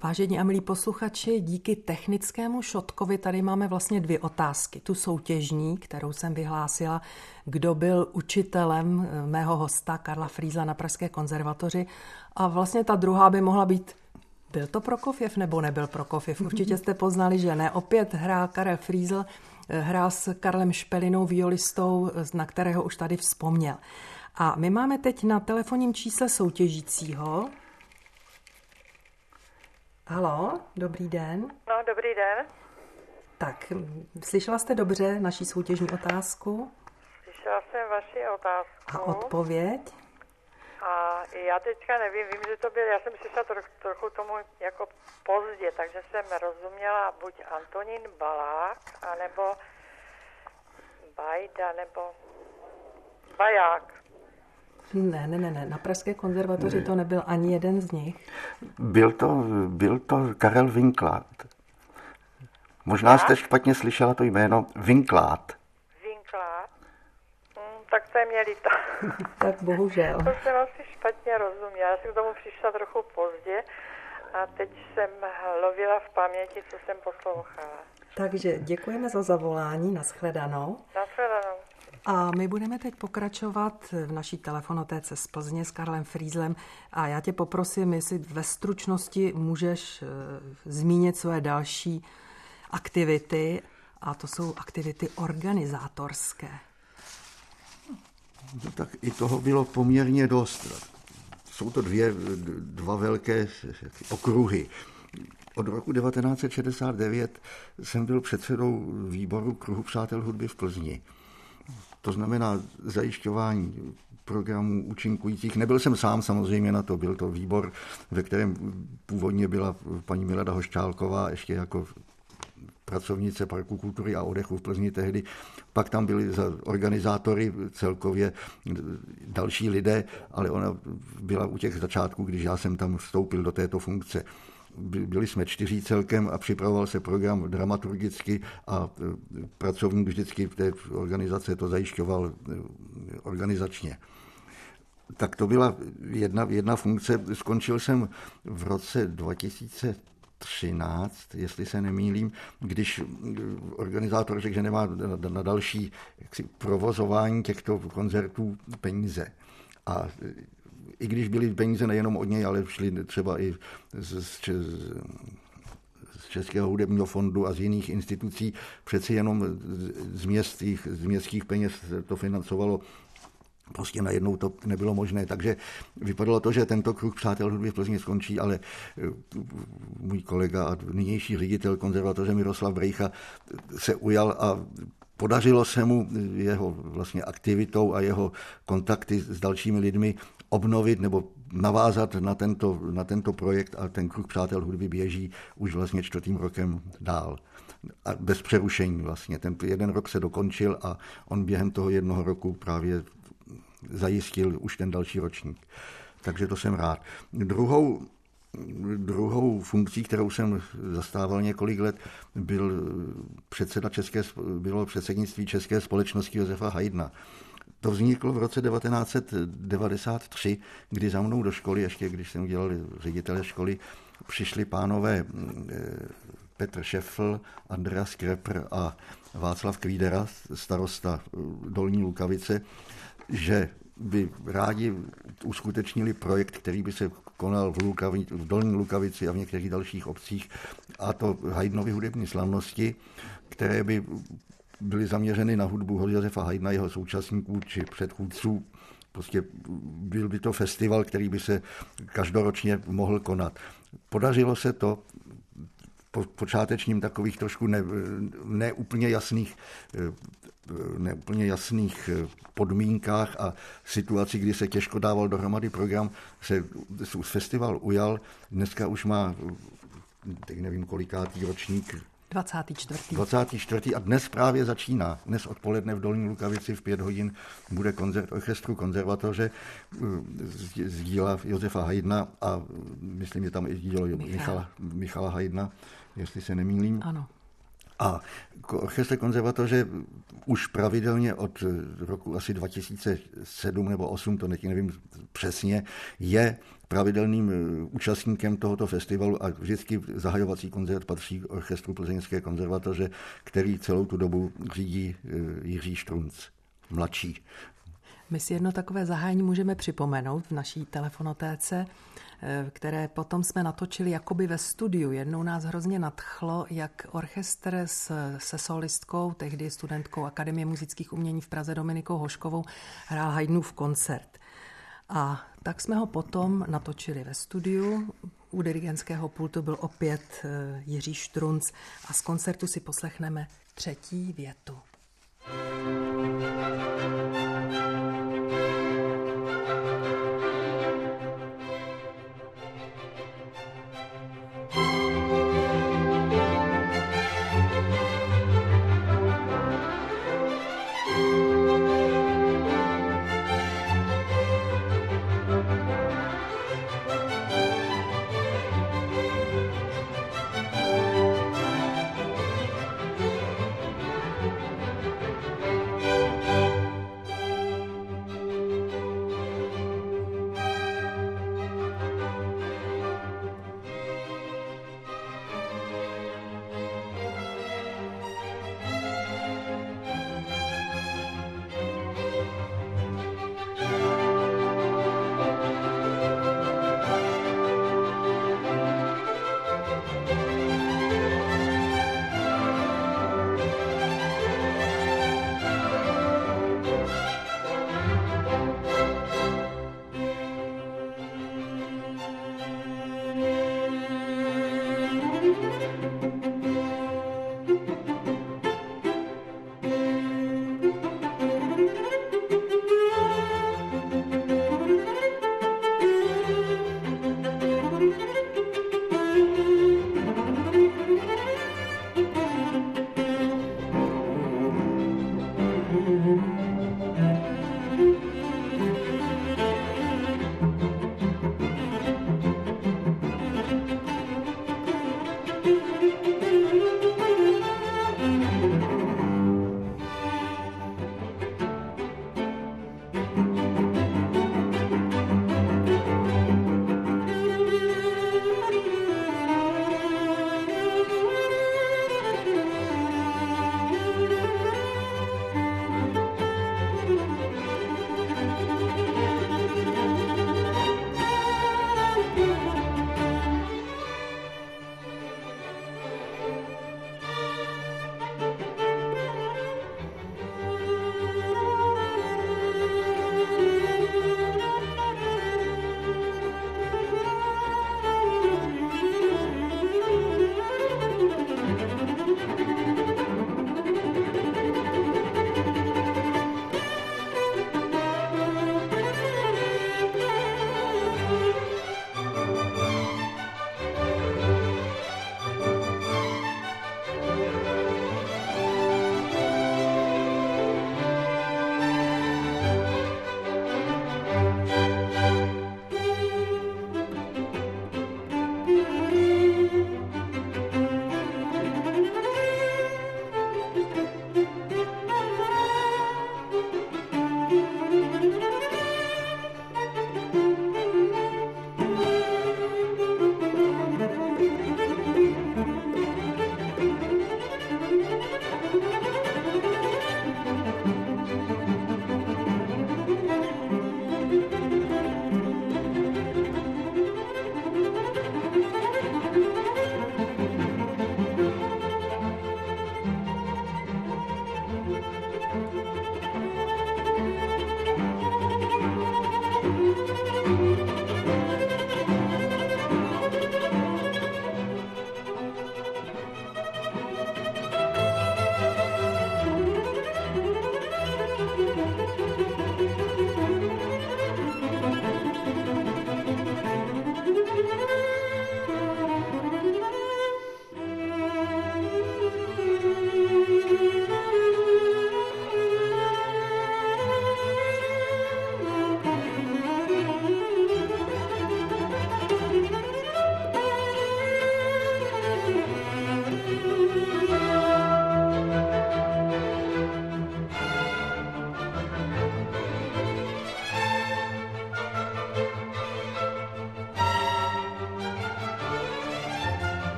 Vážení a milí posluchači, díky technickému šotkovi tady máme vlastně 2 otázky. Tu soutěžní, kterou jsem vyhlásila, kdo byl učitelem mého hosta Karla Frýzla na Pražské konzervatoři. A vlastně ta druhá by mohla být, byl to Prokofjev nebo nebyl Prokofjev? Určitě jste poznali, že ne. Opět hrál Karel Frýzl, hrál s Karlem Špelinou, violistou, na kterého už tady vzpomněl. A my máme teď na telefonním čísle soutěžícího. Haló, dobrý den. No, dobrý den. Tak, slyšela jste dobře naši soutěžní otázku? Slyšela jsem vaši otázku. A odpověď? A já teďka nevím, vím, že to byl, já jsem slyšela trochu tomu jako pozdě, takže jsem rozuměla buď Antonín Balák, anebo Bajda, nebo Baják. Ne, na Pražské konzervatoři to nebyl ani jeden z nich. Byl to Karel Winklát. Možná jste špatně slyšela to jméno Winklát. Winklát? Tak to je mě líto. Tak bohužel. To jsem asi špatně rozuměla. Já jsem k tomu přišla trochu pozdě a teď jsem lovila v paměti, co jsem poslouchala. Takže děkujeme za zavolání, nashledanou. Nashledanou. A my budeme teď pokračovat v naší telefonotéce z Plzně s Karlem Frýzlem a já tě poprosím, jestli ve stručnosti můžeš zmínit své další aktivity, a to jsou aktivity organizátorské. No, tak i toho bylo poměrně dost. Jsou to dva velké okruhy. Od roku 1969 jsem byl předsedou výboru Kruhu přátel hudby v Plzni. To znamená zajišťování programů účinkujících. Nebyl jsem sám samozřejmě na to, byl to výbor, ve kterém původně byla paní Milada Hošťálková, ještě jako pracovnice Parku kultury a oddechu v Plzni tehdy. Pak tam byli za organizátory celkově další lidé, ale ona byla u těch začátků, když já jsem tam vstoupil do této funkce. Byli jsme 4 celkem a připravoval se program dramaturgicky a pracovník vždycky v té organizace to zajišťoval organizačně. Tak to byla jedna funkce. Skončil jsem v roce 2013, jestli se nemýlím, když organizátor řekl, že nemá na další provozování těchto koncertů peníze. A i když byly peníze nejenom od něj, ale šly třeba i z Českého hudebního fondu a z jiných institucí, přeci jenom z městských peněz to financovalo. Prostě najednou to nebylo možné, takže vypadalo to, že tento kruh přátel hudby v Plzni skončí, ale můj kolega a nynější ředitel konzervatoře Miroslav Brejcha se ujal a podařilo se mu jeho vlastně aktivitou a jeho kontakty s dalšími lidmi obnovit nebo navázat na tento projekt a ten kruh přátel hudby běží už vlastně 4. rokem dál. A bez přerušení vlastně. Ten 1 rok se dokončil a on během toho 1 roku právě zajistil už ten další ročník. Takže to jsem rád. Druhou funkcí, kterou jsem zastával několik let, bylo předsednictví České společnosti Josefa Haydna. To vzniklo v roce 1993, kdy za mnou do školy, ještě když jsem dělal ředitele školy, přišli pánové Petr Šefl, Andreas Krepr a Václav Kvídera, starosta Dolní Lukavice, že by rádi uskutečnili projekt, který by se konal v Dolní Lukavici a v některých dalších obcích, a to Haydnovy hudební slavnosti, které by byly zaměřeny na hudbu Josefa Haydna, jeho současníků či předchůdců. Prostě byl by to festival, který by se každoročně mohl konat. Podařilo se to po počátečním takových trošku neúplně jasných podmínkách a situaci, kdy se těžko dával dohromady program, se festival ujal. Dneska už má, teď nevím kolikátý ročník, 24. A dnes právě začíná. Dnes odpoledne v Dolní Lukavici v 5 hodin bude koncert orchestru konzervatoře z díla Josefa Haydna a myslím, že tam i dílo Michala Haydna, jestli se nemýlím. Ano. A orchestr konzervatoře už pravidelně od roku asi 2007 nebo 2008, to nevím přesně, je pravidelným účastníkem tohoto festivalu a vždycky zahajovací koncert patří orchestru Plzeňské konzervatoře, který celou tu dobu řídí Jiří Štrunc, mladší. My si jedno takové zahájení můžeme připomenout v naší telefonotéce, které potom jsme natočili jakoby ve studiu. Jednou nás hrozně nadchlo, jak orchestr se solistkou, tehdy studentkou Akademie muzických umění v Praze Dominikou Hoškovou, hrál Haydnův koncert. A tak jsme ho potom natočili ve studiu. U dirigentského pultu byl opět Jiří Štrunc a z koncertu si poslechneme 3. větu.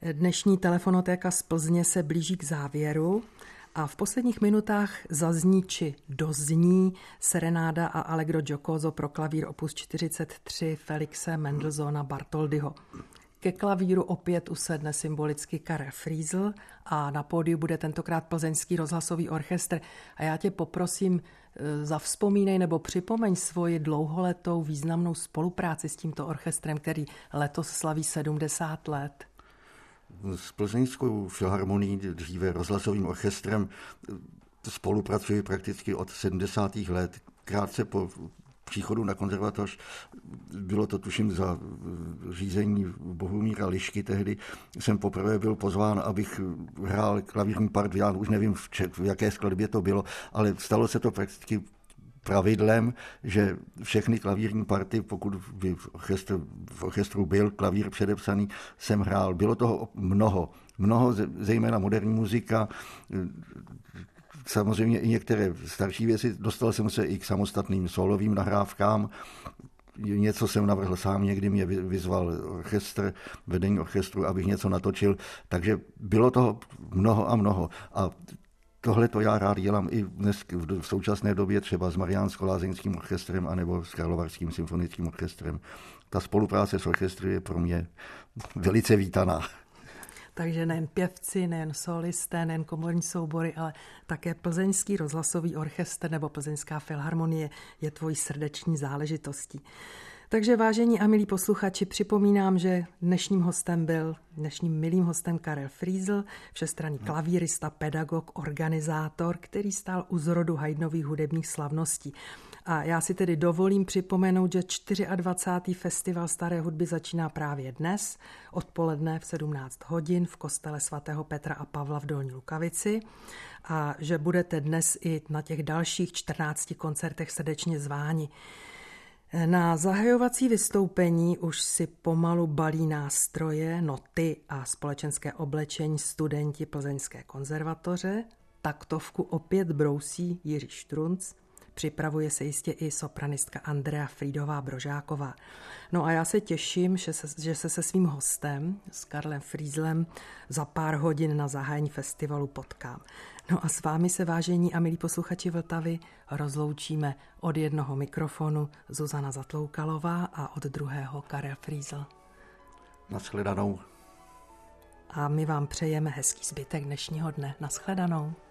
Dnešní telefonotéka z Plzně se blíží k závěru a v posledních minutách zazní či dozní serenáda a Allegro giocoso pro klavír opus 43 Felixe Mendelssohna Bartholdyho. Ke klavíru opět usedne symbolicky Karel Friesl a na pódiu bude tentokrát Plzeňský rozhlasový orchestr. A já tě poprosím, zavzpomínej nebo připomeň svoji dlouholetou významnou spolupráci s tímto orchestrem, který letos slaví 70 let. S Plzeňskou filharmonií, dříve rozhlasovým orchestrem, spolupracuji prakticky od 70. let. Krátce po příchodu na konzervatoř, bylo to tuším za řízení Bohumíra Lišky, tehdy jsem poprvé byl pozván, abych hrál klavírní part, já už nevím, v jaké skladbě to bylo, ale stalo se to prakticky pravidlem, že všechny klavírní party, pokud by v orchestru byl klavír předepsaný, jsem hrál. Bylo toho mnoho, zejména moderní muzika, samozřejmě i některé starší věci. Dostal jsem se i k samostatným solovým nahrávkám. Něco jsem navrhl sám, někdy mě vyzval orchestr, vedení orchestru, abych něco natočil. Takže bylo toho mnoho. A tohle to já rád dělám i dnes v současné době třeba s Mariánsko-Lázeňským orchestrem anebo s Karlovarským symfonickým orchestrem. Ta spolupráce s orchestry je pro mě velice vítaná. Takže nejen pěvci, nejen solisté, nejen komorní soubory, ale také Plzeňský rozhlasový orchestr nebo Plzeňská filharmonie je tvojí srdeční záležitostí. Takže vážení a milí posluchači, připomínám, že dnešním milým hostem Karel Friesl, všestranný klavírista, pedagog, organizátor, který stál u zrodu Haydnových hudebních slavností. A já si tedy dovolím připomenout, že 24. festival staré hudby začíná právě dnes, odpoledne v 17 hodin v kostele svatého Petra a Pavla v Dolní Lukavici a že budete dnes i na těch dalších 14 koncertech srdečně zváni. Na zahajovací vystoupení už si pomalu balí nástroje, noty a společenské oblečení studenti Plzeňské konzervatoře. Taktovku opět brousí Jiří Štrunc. Připravuje se jistě i sopranistka Andrea Frídová-Brožáková. No a já se těším, že se se svým hostem, s Karlem Frieslem, za pár hodin na zahájení festivalu potkám. No a s vámi se, vážení a milí posluchači Vltavy, rozloučíme od jednoho mikrofonu Zuzana Zatloukalová a od druhého Karel Friesl. Nashledanou. A my vám přejeme hezký zbytek dnešního dne. Nashledanou.